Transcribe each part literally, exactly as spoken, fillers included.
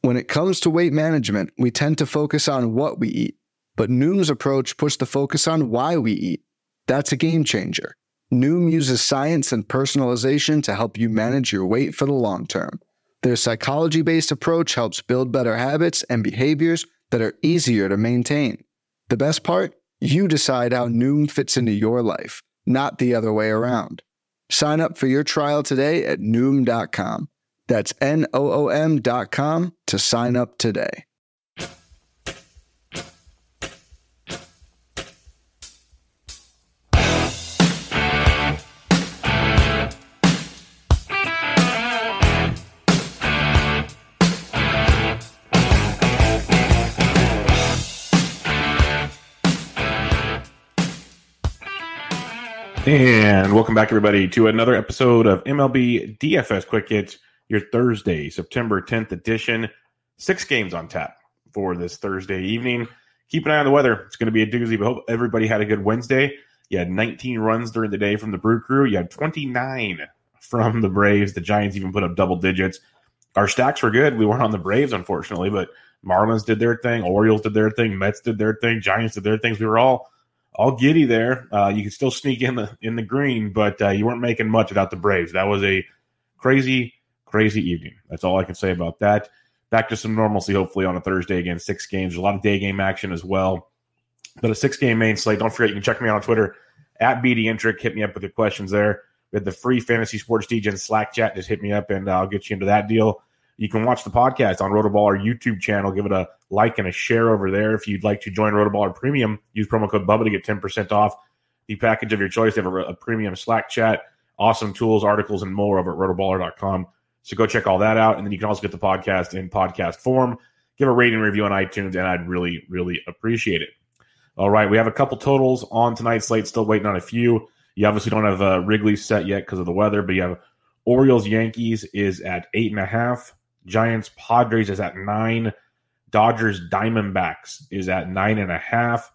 When it comes to weight management, we tend to focus on what we eat, but Noom's approach puts the focus on why we eat. That's a game changer. Noom uses science and personalization to help you manage your weight for the long term. Their psychology-based approach helps build better habits and behaviors that are easier to maintain. The best part? You decide how Noom fits into your life, not the other way around. Sign up for your trial today at Noom dot com. That's N O O M dot com to sign up today. And welcome back, everybody, to another episode of M L B D F S Quick Hits, your Thursday, September tenth edition. Six games on tap for this Thursday evening. Keep an eye on the weather. It's going to be a doozy, but hope everybody had a good Wednesday. You had nineteen runs during the day from the Brew Crew. You had twenty-nine from the Braves. The Giants even put up double digits. Our stacks were good. We weren't on the Braves, unfortunately, but Marlins did their thing. Orioles did their thing. Mets did their thing. Giants did their things. We were all all giddy there. Uh, you could still sneak in the in the green, but uh, you weren't making much without the Braves. That was a crazy, crazy evening. That's all I can say about that. Back to some normalcy, hopefully, on a Thursday again. Six games. There's a lot of day game action as well. But a six-game main slate. Don't forget, you can check me out on Twitter, at B D Intric. Hit me up with your questions there. We have the free Fantasy Sports D J Slack chat. Just hit me up, and I'll get you into that deal. You can watch the podcast on Rotoballer YouTube channel. Give it a like and a share over there. If you'd like to join Rotoballer Premium, use promo code Bubba to get ten percent off the package of your choice. They have a, a premium Slack chat, awesome tools, articles, and more over at rotoballer dot com. So go check all that out. And then you can also get the podcast in podcast form. Give a rating and review on iTunes, and I'd really, really appreciate it. All right, we have a couple totals on tonight's slate. Still waiting on a few. You obviously don't have uh, Wrigley set yet because of the weather, but you have Orioles Yankees is at eight and a half. Giants Padres is at nine. Dodgers Diamondbacks is at nine and a half.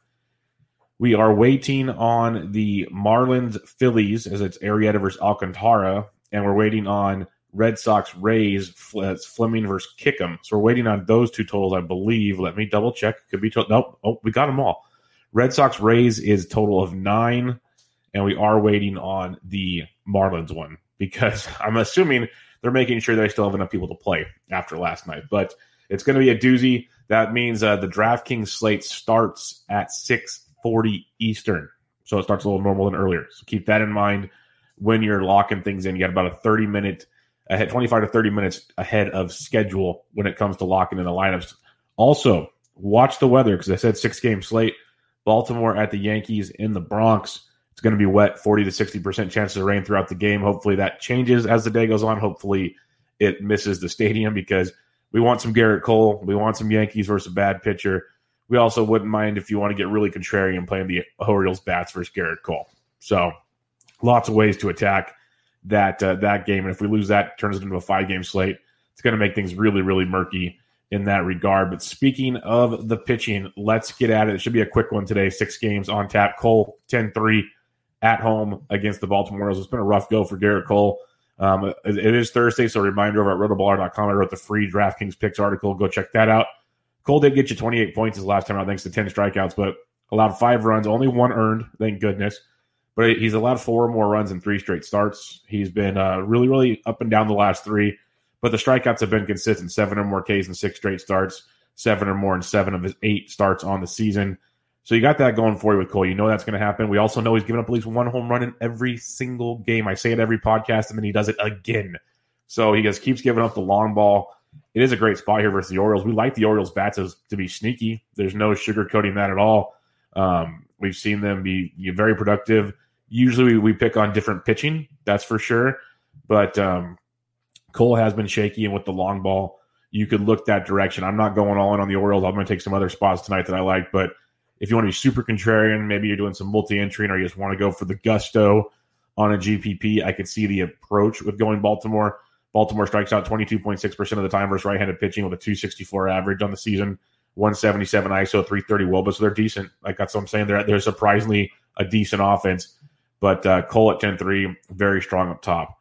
We are waiting on the Marlins Phillies as it's Arrieta versus Alcantara, and we're waiting on Red Sox Rays Fleming versus Kickham. So we're waiting on those two totals, I believe. Let me double check. Could be to- nope. Oh, we got them all. Red Sox Rays is total of nine, and we are waiting on the Marlins one because I'm assuming they're making sure they still have enough people to play after last night. But it's going to be a doozy. That means uh, the DraftKings slate starts at six forty Eastern. So it starts a little normal and earlier. So keep that in mind when you're locking things in. You got about a thirty-minute, ahead, twenty-five to thirty minutes ahead of schedule when it comes to locking in the lineups. Also, watch the weather because I said six-game slate. Baltimore at the Yankees in the Bronx. It's going to be wet, forty to sixty percent chances of rain throughout the game. Hopefully that changes as the day goes on. Hopefully it misses the stadium because we want some Garrett Cole. We want some Yankees versus a bad pitcher. We also wouldn't mind if you want to get really contrarian playing the Orioles bats versus Garrett Cole. So lots of ways to attack that uh, that game. And if we lose that, it turns it into a five-game slate. It's going to make things really, really murky in that regard. But speaking of the pitching, let's get at it. It should be a quick one today. Six games on tap. Cole, ten three. At home against the Baltimore Orioles. It's been a rough go for Garrett Cole. Um, it, it is Thursday, so a reminder over at rotoballer dot com. I wrote the free DraftKings picks article. Go check that out. Cole did get you twenty-eight points his last time out thanks to ten strikeouts, but allowed five runs, only one earned, thank goodness. But he's allowed four more runs in three straight starts. He's been uh, really, really up and down the last three, but the strikeouts have been consistent. Seven or more Ks in six straight starts, seven or more in seven of his eight starts on the season. So you got that going for you with Cole. You know that's going to happen. We also know he's given up at least one home run in every single game. I say it every podcast, and then he does it again. So he just keeps giving up the long ball. It is a great spot here versus the Orioles. We like the Orioles bats as, to be sneaky. There's no sugarcoating that at all. Um, we've seen them be, be very productive. Usually we, we pick on different pitching, that's for sure. But um, Cole has been shaky, and with the long ball, you could look that direction. I'm not going all in on the Orioles. I'm going to take some other spots tonight that I like, but if you want to be super contrarian, maybe you're doing some multi-entry or you just want to go for the gusto on a G P P, I could see the approach with going Baltimore. Baltimore strikes out twenty-two point six percent of the time versus right-handed pitching with a two sixty-four average on the season, one seventy-seven I S O, three thirty W O B A, so they're decent. Like that's what I'm saying. They're, they're surprisingly a decent offense. But uh, Cole at ten three, very strong up top.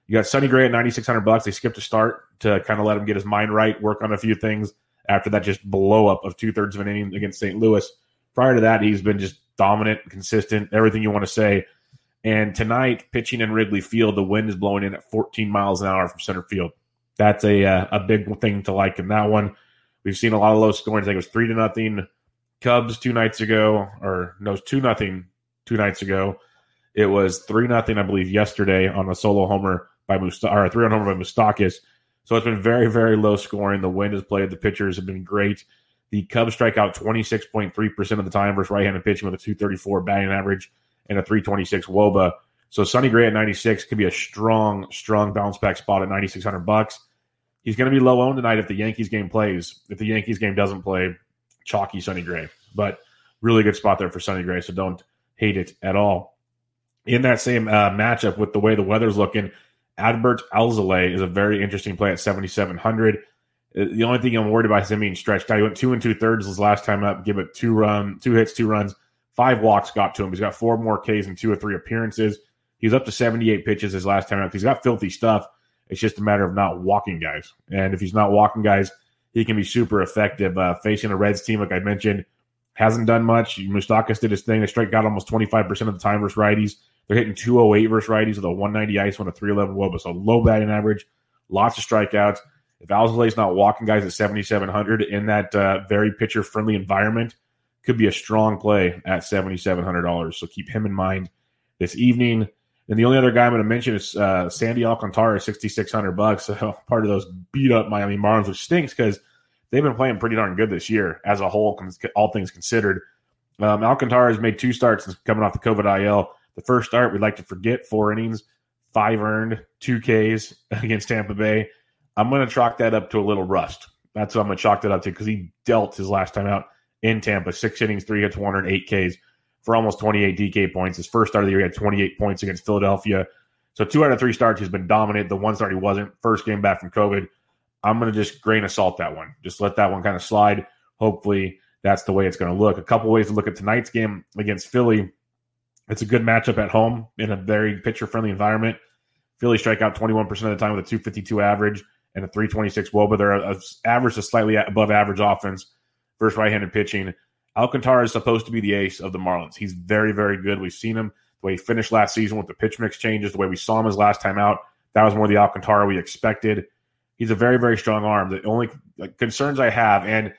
You got Sonny Gray at ninety-six hundred bucks. They skipped a start to kind of let him get his mind right, work on a few things after that just blow up of two-thirds of an inning against Saint Louis. Prior to that, he's been just dominant, consistent, everything you want to say. And tonight, pitching in Wrigley Field, the wind is blowing in at fourteen miles an hour from center field. That's a uh, a big thing to like in that one. We've seen a lot of low scoring. I think it was three to nothing Cubs two nights ago, or no, two nothing two nights ago. It was three nothing, I believe, yesterday on a solo homer by Musta- or a three-run homer by Moustakas. So it's been very, very low scoring. The wind has played. The pitchers have been great. The Cubs strike out twenty-six point three percent of the time versus right-handed pitching with a two thirty-four batting average and a three twenty-six W O B A. So Sonny Gray at ninety-six could be a strong, strong bounce back spot at ninety-six hundred bucks. He's going to be low owned tonight if the Yankees game plays. If the Yankees game doesn't play, chalky Sonny Gray. But really good spot there for Sonny Gray, so don't hate it at all. In that same uh, matchup with the way the weather's looking, Adbert Alzolay is a very interesting play at seventy-seven hundred. The only thing I'm worried about is him being stretched out. He went two and two thirds his last time up, give it two run, two hits, two runs, five walks got to him. He's got four more Ks in two or three appearances. He's up to seventy-eight pitches his last time up. He's got filthy stuff. It's just a matter of not walking guys. And if he's not walking guys, he can be super effective. Uh, facing a Reds team, like I mentioned, hasn't done much. Moustakas did his thing. They strike out almost twenty-five percent of the time versus righties. They're hitting two oh eight versus righties with a one ninety ice on a three eleven W O B A. So low batting average, lots of strikeouts. If Alzolay's not walking guys at seventy-seven hundred in that uh, very pitcher-friendly environment, could be a strong play at seventy-seven hundred dollars. So keep him in mind this evening. And the only other guy I'm going to mention is uh, Sandy Alcantara, sixty-six hundred bucks. So part of those beat-up Miami Marlins, which stinks because they've been playing pretty darn good this year as a whole, all things considered. Um, Alcantara has made two starts since coming off the COVID I L. The first start, we'd like to forget, four innings, five earned, two Ks against Tampa Bay. I'm going to chalk that up to a little rust. That's what I'm going to chalk that up to because he dealt his last time out in Tampa. Six innings, three hits, one hundred eight Ks for almost twenty-eight D K points. His first start of the year, he had twenty-eight points against Philadelphia. So two out of three starts, he's been dominant. The one start he wasn't. First game back from COVID. I'm going to just grain of salt that one. Just let that one kind of slide. Hopefully that's the way it's going to look. A couple ways to look at tonight's game against Philly. It's a good matchup at home in a very pitcher-friendly environment. Philly strike out twenty-one percent of the time with a two fifty-two average and a three twenty-six W O B A. They're a, a average to slightly above average offense versus right-handed pitching. Alcantara is supposed to be the ace of the Marlins. He's very, very good. We've seen him the way he finished last season with the pitch mix changes, the way we saw him his last time out. That was more the Alcantara we expected. He's a very, very strong arm. The only like, concerns I have, and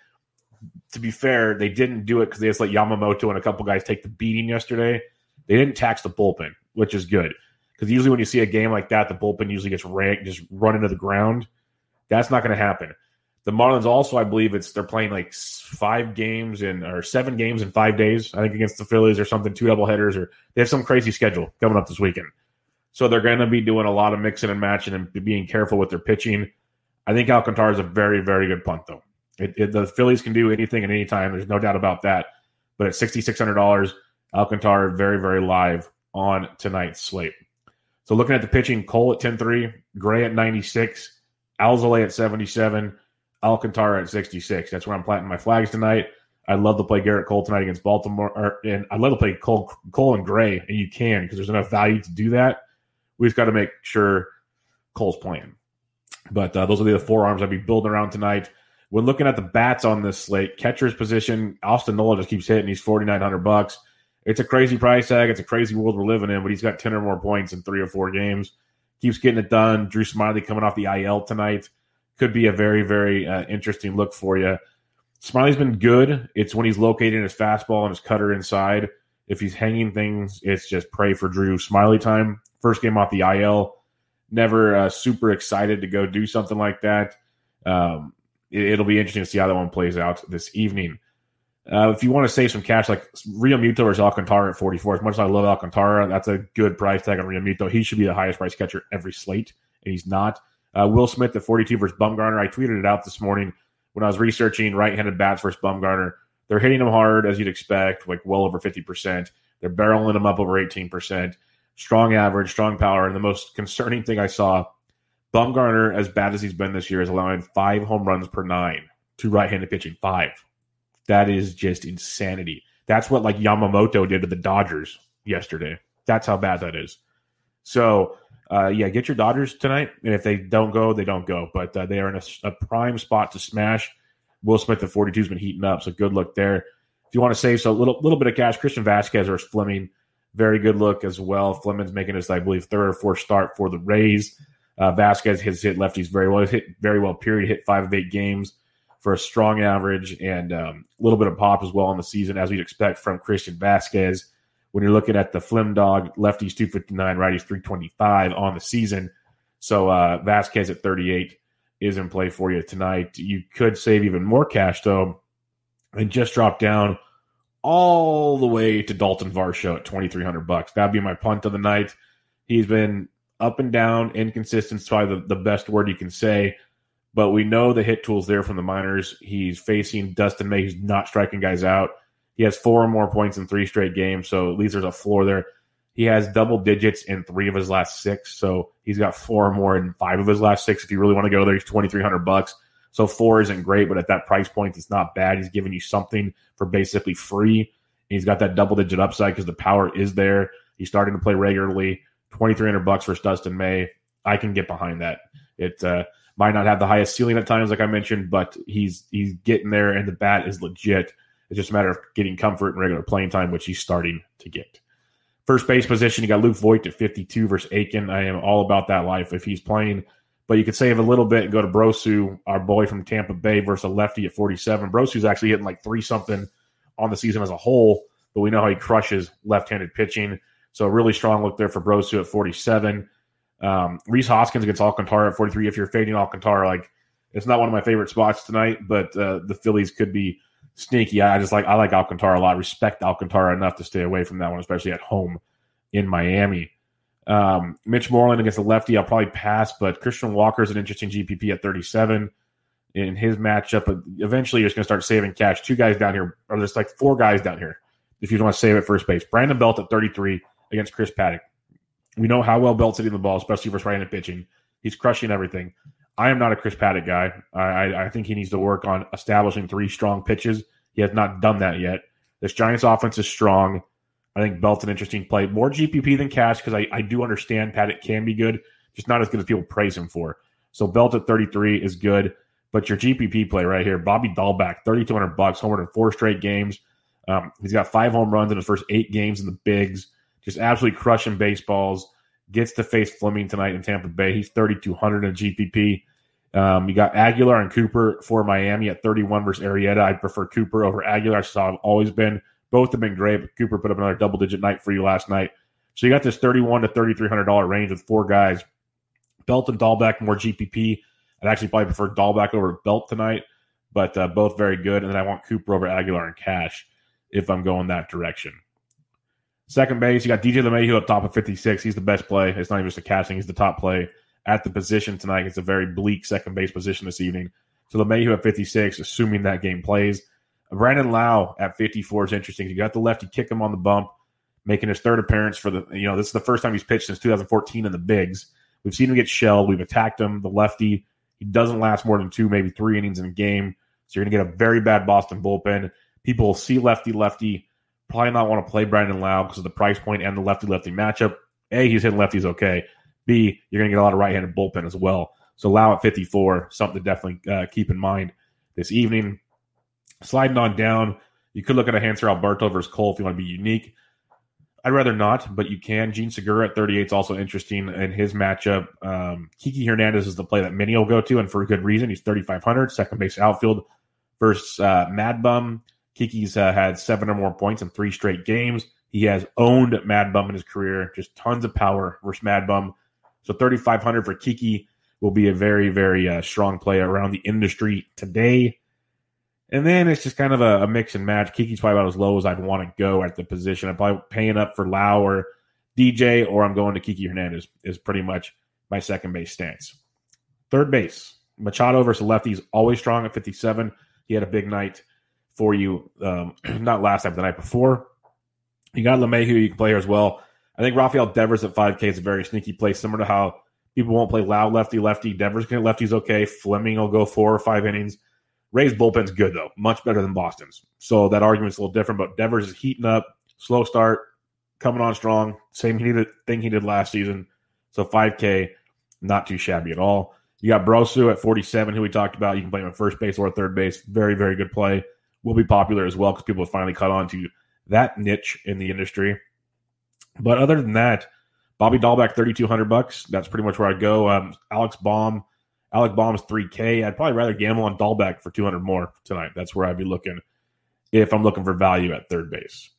to be fair, they didn't do it because they just let Yamamoto and a couple guys take the beating yesterday. They didn't tax the bullpen, which is good. Because usually when you see a game like that, the bullpen usually gets ranked, just run into the ground. That's not going to happen. The Marlins also, I believe, it's they're playing like five games in or seven games in five days. I think against the Phillies or something, two doubleheaders, or they have some crazy schedule coming up this weekend. So they're going to be doing a lot of mixing and matching and being careful with their pitching. I think Alcantara is a very, very good punt, though. It, it, the Phillies can do anything at any time. There's no doubt about that. But at sixty-six hundred dollars, Alcantara very, very live on tonight's slate. So looking at the pitching, Cole at ten three, Gray at ninety-six, Alzolay at seventy-seven, Alcantara at sixty-six. That's where I'm planting my flags tonight. I'd love to play Garrett Cole tonight against Baltimore, or, and I'd love to play Cole, Cole and Gray, and you can because there's enough value to do that. We've got to make sure Cole's playing. But uh, those will be the four arms I'll be building around tonight. When looking at the bats on this slate, catcher's position, Austin Nola just keeps hitting. He's forty-nine hundred bucks. It's a crazy price tag. It's a crazy world we're living in, but he's got ten or more points in three or four games. Keeps getting it done. Drew Smiley coming off the I L tonight. Could be a very, very uh, interesting look for you. Smiley's been good. It's when he's locating his fastball and his cutter inside. If he's hanging things, it's just pray for Drew Smiley time. First game off the I L. Never uh, super excited to go do something like that. Um, it, it'll be interesting to see how that one plays out this evening. Uh, if you want to save some cash, like Real Muto versus Alcantara at forty-four, as much as I love Alcantara, that's a good price tag on Real Muto. He should be the highest price catcher every slate, and he's not. Uh, Will Smith at forty-two versus Bumgarner. I tweeted it out this morning when I was researching right-handed bats versus Bumgarner. They're hitting him hard, as you'd expect, like well over fifty percent. They're barreling him up over eighteen percent. Strong average, strong power. And the most concerning thing I saw, Bumgarner, as bad as he's been this year, is allowing five home runs per nine to right-handed pitching. Five. That is just insanity. That's what like Yamamoto did to the Dodgers yesterday. That's how bad that is. So uh, yeah, get your Dodgers tonight. And if they don't go, they don't go. But uh, they are in a, a prime spot to smash. Will Smith at forty-two has been heating up, so good look there. If you want to save so a little little bit of cash, Christian Vasquez versus Fleming, very good look as well. Fleming's making his, I believe, third or fourth start for the Rays. Uh, Vasquez has hit lefties very well. He's hit very well, period. Hit five of eight games for a strong average and um, a little bit of pop as well on the season, as we'd expect from Christian Vasquez. When you're looking at the Flim Dog, lefties two fifty-nine, righties three twenty-five on the season. So uh, Vasquez at thirty-eight is in play for you tonight. You could save even more cash, though, and just drop down all the way to Dalton Varsho at twenty-three hundred bucks. That'd be my punt of the night. He's been up and down, inconsistent is probably the, the best word you can say, but we know the hit tool's there from the minors. He's facing Dustin May, who's not striking guys out. He has four or more points in three straight games, so at least there's a floor there. He has double digits in three of his last six, so he's got four or more in five of his last six. If you really want to go there, he's twenty-three hundred bucks. So four isn't great, but at that price point, it's not bad. He's giving you something for basically free. He's got that double-digit upside because the power is there. He's starting to play regularly. twenty-three hundred bucks versus Dustin May. I can get behind that. It uh, might not have the highest ceiling at times, like I mentioned, but he's he's getting there, and the bat is legit. It's just a matter of getting comfort and regular playing time, which he's starting to get. First base position, you got Luke Voigt at fifty-two versus Aiken. I am all about that life if he's playing. But you could save a little bit and go to Brosu, our boy from Tampa Bay, versus a lefty at forty-seven. Brosu's actually hitting like three-something on the season as a whole, but we know how he crushes left-handed pitching. So a really strong look there for Brosu at forty-seven. Um, Rhys Hoskins against Alcantara at forty-three. If you're fading Alcantara, like it's not one of my favorite spots tonight, but uh, the Phillies could be sneaky. I just like I like Alcantara a lot. I respect Alcantara enough to stay away from that one, especially at home in Miami. Um, Mitch Moreland against the lefty, I'll probably pass, but Christian Walker is an interesting G P P at thirty-seven in his matchup. But eventually, you're just going to start saving cash. Two guys down here, or there's like four guys down here if you want to save at first base. Brandon Belt at thirty-three against Chris Paddock. We know how well Belt's hitting the ball, especially versus right-handed pitching. He's crushing everything. I am not a Chris Paddock guy. I, I, I think he needs to work on establishing three strong pitches. He has not done that yet. This Giants offense is strong. I think Belt's an interesting play. More G P P than cash because I, I do understand Paddock can be good, just not as good as people praise him for. So Belt at thirty-three is good. But your G P P play right here, Bobby Dahlback, thirty-two hundred bucks, homered in four straight games. Um, he's got five home runs in his first eight games in the bigs. Just absolutely crushing baseballs. Gets to face Fleming tonight in Tampa Bay. He's thirty-two hundred in G P P. Um, you got Aguilar and Cooper for Miami at thirty-one versus Arrieta. I'd prefer Cooper over Aguilar. So I've always been. Both have been great, but Cooper put up another double-digit night for you last night. So you got this thirty-one to thirty-three hundred dollars range with four guys. Belt and Dahlback, more G P P. I'd actually probably prefer Dahlback over Belt tonight, but uh, both very good. And then I want Cooper over Aguilar and cash if I'm going that direction. Second base, you got D J LeMahieu up top of fifty-six. He's the best play. It's not even just a casting. He's the top play at the position tonight. It's a very bleak second base position this evening. So LeMahieu at fifty-six, assuming that game plays. Brandon Lau at fifty-four is interesting. You got the lefty kick him on the bump, making his third appearance for the, you know, this is the first time he's pitched since two thousand fourteen in the bigs. We've seen him get shelled. We've attacked him. The lefty, he doesnn't last more than two, maybe three innings in a game. So you're going to get a very bad Boston bullpen. People will see lefty, lefty, probably not want to play Brandon Lau because of the price point and the lefty-lefty matchup. A, he's hitting lefties okay. B, you're going to get a lot of right-handed bullpen as well. So Lau at fifty-four, something to definitely uh, keep in mind this evening. Sliding on down, you could look at a Hanser Alberto versus Cole if you want to be unique. I'd rather not, but you can. Gene Segura at thirty-eight is also interesting in his matchup. Um, Kiki Hernandez is the play that many will go to, and for a good reason. He's thirty-five hundred, second base outfield versus uh, Mad Bum. Kiki's uh, had seven or more points in three straight games. He has owned Mad Bum in his career, just tons of power versus Mad Bum. So thirty-five hundred for Kiki will be a very, very uh, strong play around the industry today. And then it's just kind of a, a mix and match. Kiki's probably about as low as I'd want to go at the position. I'm probably paying up for Lau or D J, or I'm going to Kiki Hernandez is pretty much my second base stance. Third base, Machado versus lefties, always strong at fifty-seven. He had a big night for you, um, not last night, but the night before. You got LeMahieu, you can play here as well. I think Rafael Devers at five K is a very sneaky play, similar to how people won't play Lau lefty-lefty. Devers can get lefties okay. Fleming will go four or five innings. Ray's bullpen's good, though. Much better than Boston's. So that argument's a little different, but Devers is heating up. Slow start. Coming on strong. Same he did, thing he did last season. So five K, not too shabby at all. You got Brosu at forty-seven, who we talked about. You can play him at first base or third base. Very, very good play. Will be popular as well because people have finally caught on to that niche in the industry. But other than that, Bobby Dahlbeck, thirty-two hundred bucks. That's pretty much where I'd go. Um, Alex Baum, Alec Baum's three K. I'd probably rather gamble on Dahlbeck for two hundred more tonight. That's where I'd be looking if I'm looking for value at third base.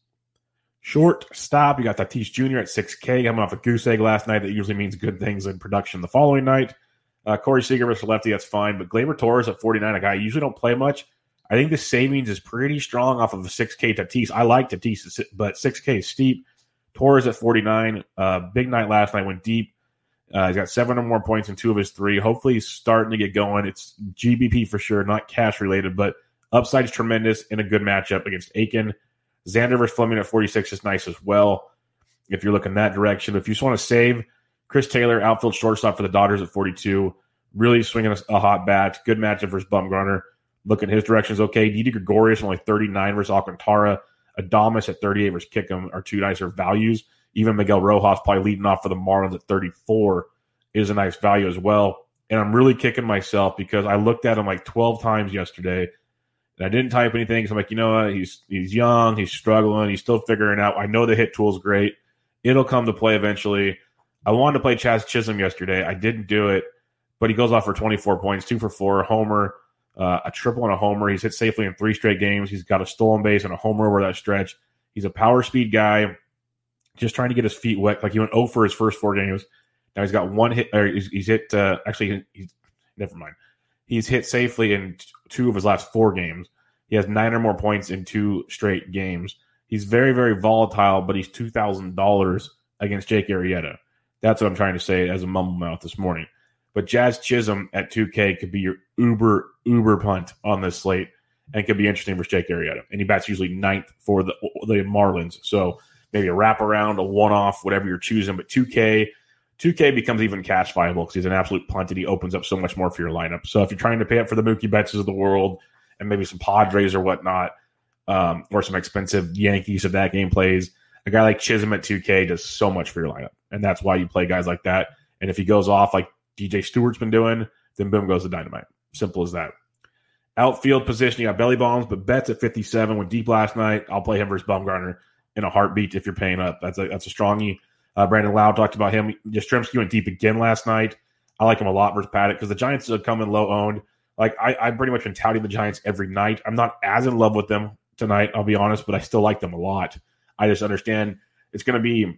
Shortstop, you got Tatis Junior at six K. Coming off a goose egg last night. That usually means good things in production the following night. Uh, Corey Seager versus lefty, that's fine. But Gleyber Torres at forty-nine, a guy I usually don't play much. I think the savings is pretty strong off of a six K Tatis. I like Tatis, but six K is steep. Torres at forty-nine. Uh, big night last night, went deep. Uh, he's got seven or more points in two of his three. Hopefully he's starting to get going. It's G B P for sure, not cash related, but upside is tremendous in a good matchup against Aiken. Xander versus Fleming at forty-six is nice as well if you're looking that direction. If you just want to save, Chris Taylor, outfield shortstop for the Dodgers at forty-two. Really swinging a, a hot bat. Good matchup versus Bumgarner. Looking his direction is okay. Didi Gregorius only thirty-nine versus Alcantara. Adames at thirty-eight versus Kickham are two nicer values. Even Miguel Rojas probably leading off for the Marlins at thirty-four is a nice value as well. And I'm really kicking myself because I looked at him like twelve times yesterday and I didn't type anything. So I'm like, you know what? He's he's young. He's struggling. He's still figuring out. I know the hit tool is great. It'll come to play eventually. I wanted to play Chaz Chisholm yesterday. I didn't do it, but he goes off for twenty-four points, two for four, homer, uh, a triple and a homer. He's hit safely in three straight games. He's got a stolen base and a homer over that stretch. He's a power speed guy, just trying to get his feet wet. Like he went oh for his first four games. Now he's got one hit. Or he's, he's hit. Uh, actually, he's never mind. He's hit safely in two of his last four games. He has nine or more points in two straight games. He's very, very volatile, but he's two thousand dollars against Jake Arrieta. That's what I'm trying to say as a mumble mouth this morning. But Jazz Chisholm at two K could be your uber, uber punt on this slate and could be interesting for Jake Arrieta. And he bats usually ninth for the, the Marlins. So maybe a wraparound, a one-off, whatever you're choosing. But two K, two K becomes even cash viable because he's an absolute punt and he opens up so much more for your lineup. So if you're trying to pay up for the Mookie Bettses of the world and maybe some Padres or whatnot, um, or some expensive Yankees if that game plays, a guy like Chisholm at two K does so much for your lineup. And that's why you play guys like that. And if he goes off like D J Stewart's been doing, then boom goes the dynamite. Simple as that. Outfield position, you got Belly Bombs, but Betts at fifty-seven went deep last night. I'll play him versus Bumgarner in a heartbeat if you're paying up. That's a, that's a strongie. Uh, Brandon Lowe talked about him. Yastrzemski went deep again last night. I like him a lot versus Paddock because the Giants are coming low owned. Like I, I've pretty much been touting the Giants every night. I'm not as in love with them tonight, I'll be honest, but I still like them a lot. I just understand it's going to be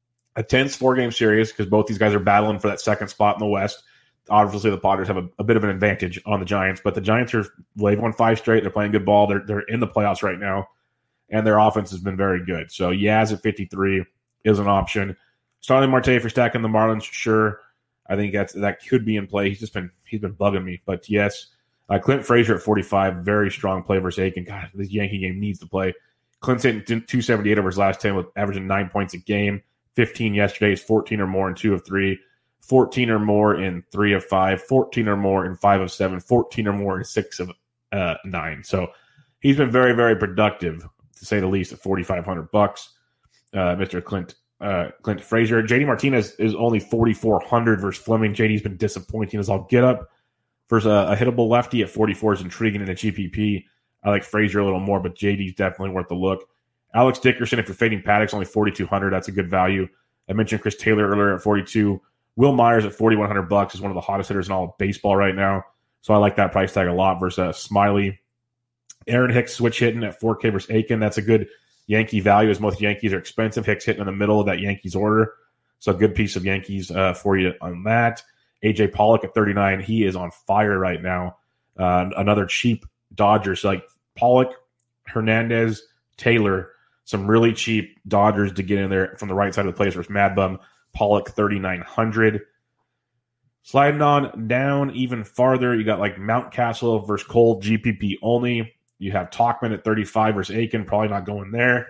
a tense four-game series because both these guys are battling for that second spot in the West. Obviously, the Padres have a, a bit of an advantage on the Giants, but the Giants are they've won five straight. They're playing good ball. They're they're in the playoffs right now, and their offense has been very good. So Yaz at fifty-three is an option. Starling Marte for stacking the Marlins, sure. I think that's that could be in play. He's just been he's been bugging me, but yes. Uh, Clint Frazier at forty-five, very strong play versus Aiken. God, this Yankee game needs to play. Clint's hitting two seventy-eight over his last ten with averaging nine points a game. fifteen yesterday. He's fourteen or more in two of three. fourteen or more in three of five. fourteen or more in five of seven. fourteen or more in six of uh, nine. So he's been very, very productive, to say the least, at forty-five hundred bucks. Uh, Mister Clint uh, Clint Frazier. J D Martinez is only forty-four hundred versus Fleming. J D's been disappointing as I'll get up. Versus a, a hittable lefty at forty-four is intriguing in a G P P. I like Frazier a little more, but J D's definitely worth the look. Alex Dickerson, if you're fading Paddock's, only forty-two hundred. That's a good value. I mentioned Chris Taylor earlier at forty-two. Will Myers at forty-one hundred bucks is one of the hottest hitters in all of baseball right now. So I like that price tag a lot versus uh, Smiley. Aaron Hicks switch hitting at four K versus Aiken. That's a good Yankee value as most Yankees are expensive. Hicks hitting in the middle of that Yankees order. So a good piece of Yankees uh, for you on that. A J Pollock at thirty-nine. He is on fire right now. Uh, another cheap Dodgers. So like Pollock, Hernandez, Taylor, some really cheap Dodgers to get in there from the right side of the place versus Mad Bum. Pollock, thirty-nine hundred. Sliding on down even farther, you got like Mountcastle versus Cole, G P P only. You have Talkman at thirty-five versus Aiken, probably not going there.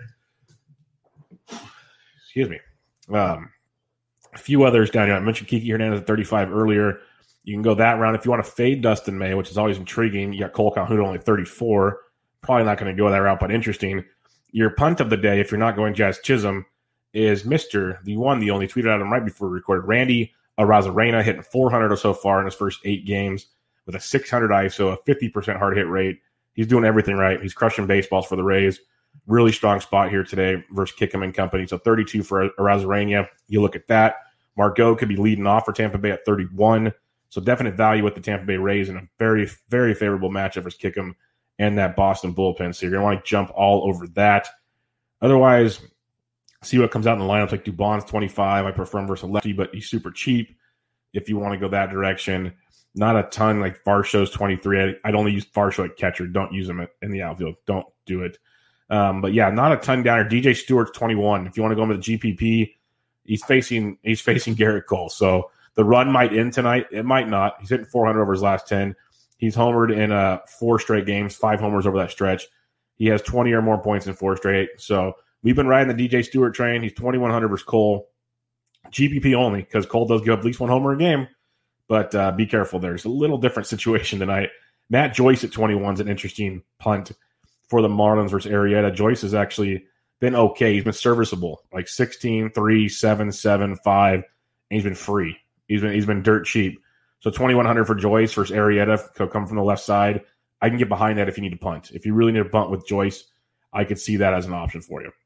Excuse me. Um, a few others down here. I mentioned Kiki Hernandez at thirty-five earlier. You can go that round. If you want to fade Dustin May, which is always intriguing, you got Cole Calhoun only thirty-four. Probably not going to go that route, but interesting. Your punt of the day, if you're not going Jazz Chisholm, is Mister the one, the only, tweeted at him right before we recorded. Randy Arozarena hitting four hundred or so far in his first eight games with a six hundred I S O, a fifty percent hard hit rate. He's doing everything right. He's crushing baseballs for the Rays. Really strong spot here today versus Kickham and company. So thirty-two for Arozarena. You look at that. Margot could be leading off for Tampa Bay at thirty-one. So definite value with the Tampa Bay Rays in a very, very favorable matchup versus Kickham and that Boston bullpen. So you're going to want to jump all over that. Otherwise, see what comes out in the lineups. Like Dubon's twenty-five. I prefer him versus a lefty, but he's super cheap if you want to go that direction. Not a ton. Like Varsho's twenty-three. I'd only use Varsho at catcher. Don't use him in the outfield. Don't do it. Um, but yeah, not a ton down here. D J Stewart's twenty-one. If you want to go into the G P P, he's facing he's facing Garrett Cole. So the run might end tonight. It might not. He's hitting four hundred over his last ten. He's homered in uh, four straight games, five homers over that stretch. He has twenty or more points in four straight. So we've been riding the D J Stewart train. He's twenty-one hundred versus Cole. G P P only because Cole does give up at least one homer a game. But uh, be careful there. It's a little different situation tonight. Matt Joyce at twenty-one is an interesting punt for the Marlins versus Arrieta. Joyce has actually been okay. He's been serviceable, like sixteen, three, seven, seven, five, and he's been free. He's been he's been dirt cheap. So twenty-one hundred for Joyce versus Arrieta. He'll come from the left side. I can get behind that if you need to punt. If you really need to punt with Joyce, I could see that as an option for you.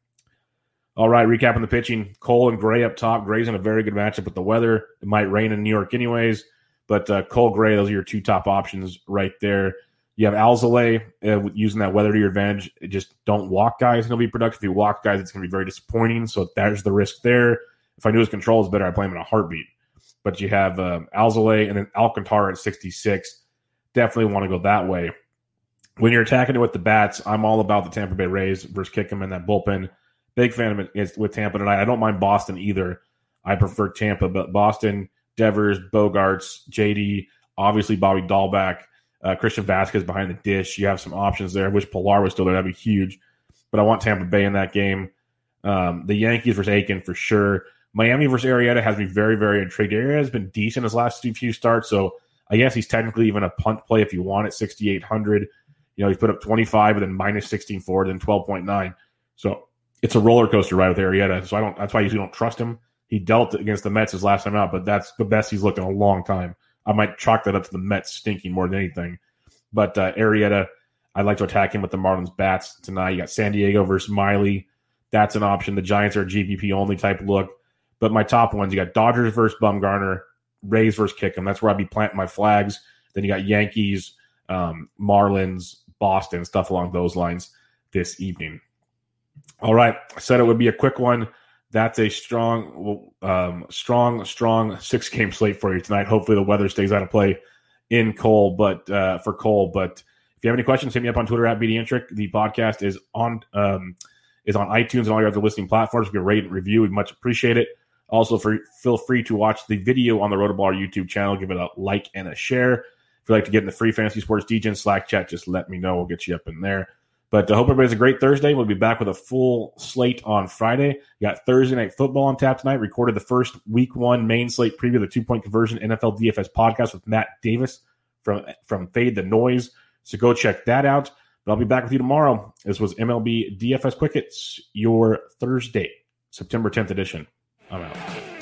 All right, recapping the pitching. Cole and Gray up top. Gray's in a very good matchup with the weather. It might rain in New York anyways. But uh, Cole, Gray, those are your two top options right there. You have Alzolay uh, using that weather to your advantage. Just don't walk guys. He'll be productive. If you walk guys, it's going to be very disappointing. So there's the risk there. If I knew his control was better, I'd play him in a heartbeat. But you have um, Alzolay and then Alcantara at sixty-six. Definitely want to go that way. When you're attacking it with the bats, I'm all about the Tampa Bay Rays versus Kickham in that bullpen. Big fan of it with Tampa tonight. I don't mind Boston either. I prefer Tampa, but Boston, Devers, Bogarts, J D, obviously Bobby Dahlback, uh, Christian Vasquez behind the dish. You have some options there. I wish Pilar was still there. That'd be huge. But I want Tampa Bay in that game. Um, the Yankees versus Aiken for sure. Miami versus Arrieta has me very, very intrigued. Arrieta has been decent his last few starts, so I guess he's technically even a punt play if you want at sixty-eight hundred. You know, he's put up twenty-five and then minus sixteen forward, then twelve point nine. So it's a roller coaster ride with Arrieta. So I don't. That's why I usually don't trust him. He dealt against the Mets his last time out, but that's the best he's looked in a long time. I might chalk that up to the Mets stinking more than anything. But uh, Arrieta, I'd like to attack him with the Marlins bats tonight. You got San Diego versus Miley. That's an option. The Giants are a G P P only type look. But my top ones, you got Dodgers versus Bumgarner, Rays versus Kickham. That's where I'd be planting my flags. Then you got Yankees, um, Marlins, Boston, stuff along those lines this evening. All right. I said it would be a quick one. That's a strong, um, strong, strong six-game slate for you tonight. Hopefully the weather stays out of play in Cole, but uh, for Cole. But if you have any questions, hit me up on Twitter at BDintric. The podcast is on um, is on iTunes and all your other listening platforms. If you can rate and review, we'd much appreciate it. Also, for, feel free to watch the video on the Rotoballer YouTube channel. Give it a like and a share. If you'd like to get in the free Fantasy Sports D J and Slack chat, just let me know. We'll get you up in there. But I uh, hope everybody has a great Thursday. We'll be back with a full slate on Friday. You got Thursday Night Football on tap tonight. Recorded the first week one main slate preview of the two-point conversion N F L D F S podcast with Matt Davis from, from Fade the Noise. So go check that out. But I'll be back with you tomorrow. This was M L B D F S Quick Hits, your Thursday, September tenth edition. I'm out.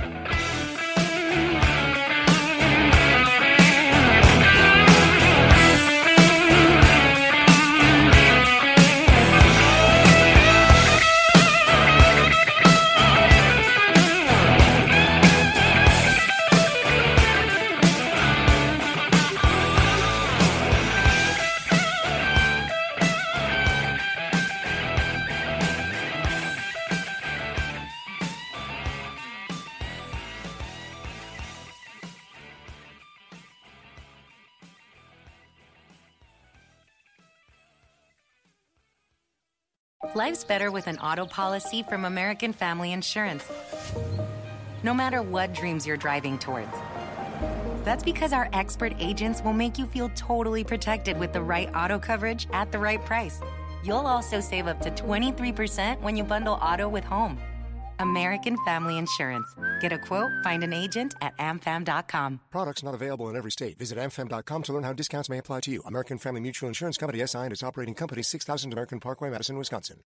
Life's better with an auto policy from American Family Insurance. No matter what dreams you're driving towards. That's because our expert agents will make you feel totally protected with the right auto coverage at the right price. You'll also save up to twenty-three percent when you bundle auto with home. American Family Insurance. Get a quote, find an agent at a m fam dot com. Products not available in every state. Visit a m fam dot com to learn how discounts may apply to you. American Family Mutual Insurance Company, S I and its operating company, six thousand American Parkway, Madison, Wisconsin.